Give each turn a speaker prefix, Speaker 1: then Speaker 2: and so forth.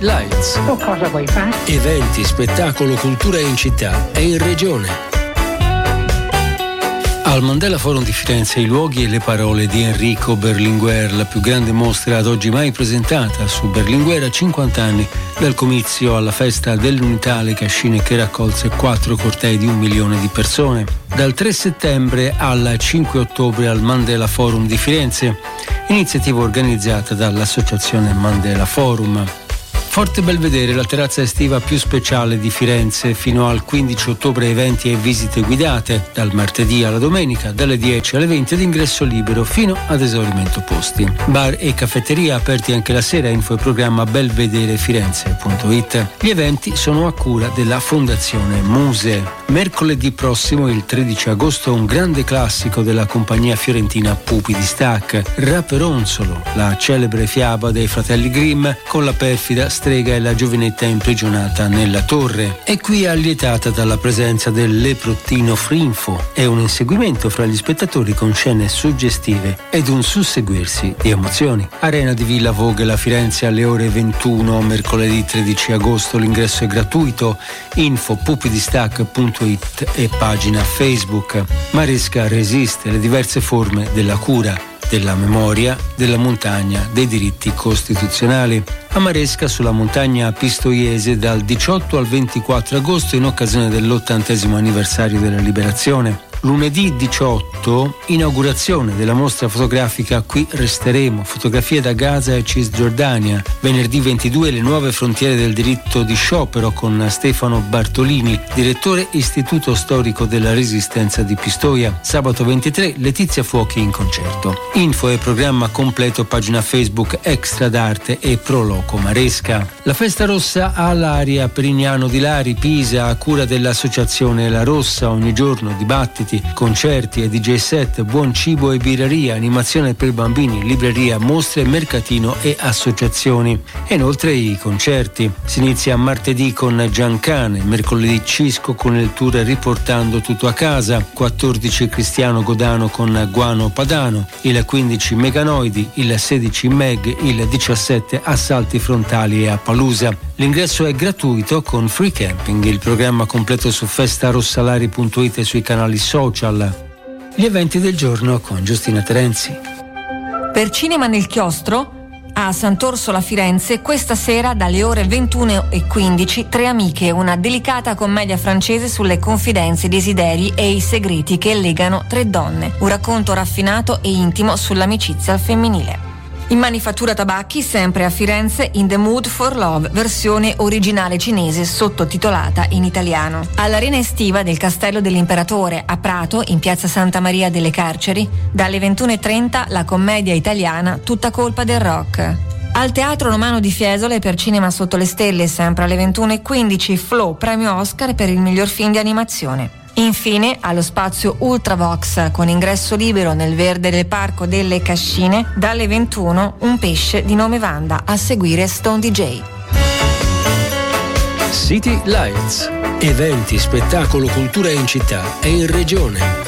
Speaker 1: Lights.
Speaker 2: O cosa vuoi fare?
Speaker 1: Eventi, spettacolo, cultura in città e in regione. Al Mandela Forum di Firenze i luoghi e le parole di Enrico Berlinguer, la più grande mostra ad oggi mai presentata su Berlinguer a 50 anni dal comizio alla festa dell'Unità alle Cascine che raccolse 4 cortei di 1 milione di persone. Dal 3 settembre al 5 ottobre al Mandela Forum di Firenze, iniziativa organizzata dall'Associazione Mandela Forum. Forte Belvedere, la terrazza estiva più speciale di Firenze, fino al 15 ottobre eventi e visite guidate, dal martedì alla domenica, dalle 10 alle 20 ad ingresso libero fino ad esaurimento posti. Bar e caffetteria aperti anche la sera, info e programma belvederefirenze.it. Gli eventi sono a cura della Fondazione Muse. Mercoledì prossimo, il 13 agosto, un grande classico della compagnia fiorentina Pupi di Stac, Raperonzolo, la celebre fiaba dei fratelli Grimm con la perfida strega e la giovinetta imprigionata nella torre. È qui allietata dalla presenza del leprottino Frinfo e un inseguimento fra gli spettatori con scene suggestive ed un susseguirsi di emozioni. Arena di Villa Vogel a Firenze alle ore 21, mercoledì 13 agosto, l'ingresso è gratuito, info pupidistac.it e pagina Facebook. Maresca resiste le diverse forme della cura, della memoria, della montagna, dei diritti costituzionali. A Maresca, sulla montagna pistoiese, dal 18 al 24 agosto in occasione dell'80° anniversario della liberazione. Lunedì 18, inaugurazione della mostra fotografica Qui resteremo, fotografie da Gaza e Cisgiordania. Venerdì 22, le nuove frontiere del diritto di sciopero con Stefano Bartolini, direttore Istituto Storico della Resistenza di Pistoia. Sabato 23, Letizia Fuochi in concerto. Info e programma completo, pagina Facebook Extra d'Arte e Proloco Maresca. La festa rossa all'Aria Perignano di Lari, Pisa, a cura dell'associazione La Rossa, ogni giorno dibattiti, concerti e DJ set, buon cibo e birreria, animazione per bambini, libreria, mostre, mercatino e associazioni. E inoltre i concerti. Si inizia martedì con Giancane, mercoledì Cisco con il tour Riportando tutto a casa, 14 Cristiano Godano con Guano Padano, il 15 Meganoidi, il 16 Meg, il 17 Assalti Frontali e Appalusa. L'ingresso è gratuito con free camping. Il programma completo su festarossalari.it e sui canali social. Gli eventi del giorno con Giustina Terenzi.
Speaker 3: Per Cinema nel Chiostro, a Sant'Orsola Firenze, questa sera dalle ore 21:15, Tre amiche, una delicata commedia francese sulle confidenze, i desideri e i segreti che legano tre donne. Un racconto raffinato e intimo sull'amicizia al femminile. In Manifattura Tabacchi, sempre a Firenze, In the Mood for Love, versione originale cinese sottotitolata in italiano. All'arena estiva del Castello dell'Imperatore a Prato, in piazza Santa Maria delle Carceri, dalle 21:30 la commedia italiana Tutta colpa del rock. Al Teatro Romano di Fiesole, per Cinema sotto le stelle, sempre alle 21:15, Flow, premio Oscar per il miglior film di animazione. Infine, allo spazio Ultravox, con ingresso libero nel verde del Parco delle Cascine, dalle 21, Un pesce di nome Wanda, a seguire Stone DJ.
Speaker 1: City Lights. Eventi, spettacolo, cultura in città e in regione.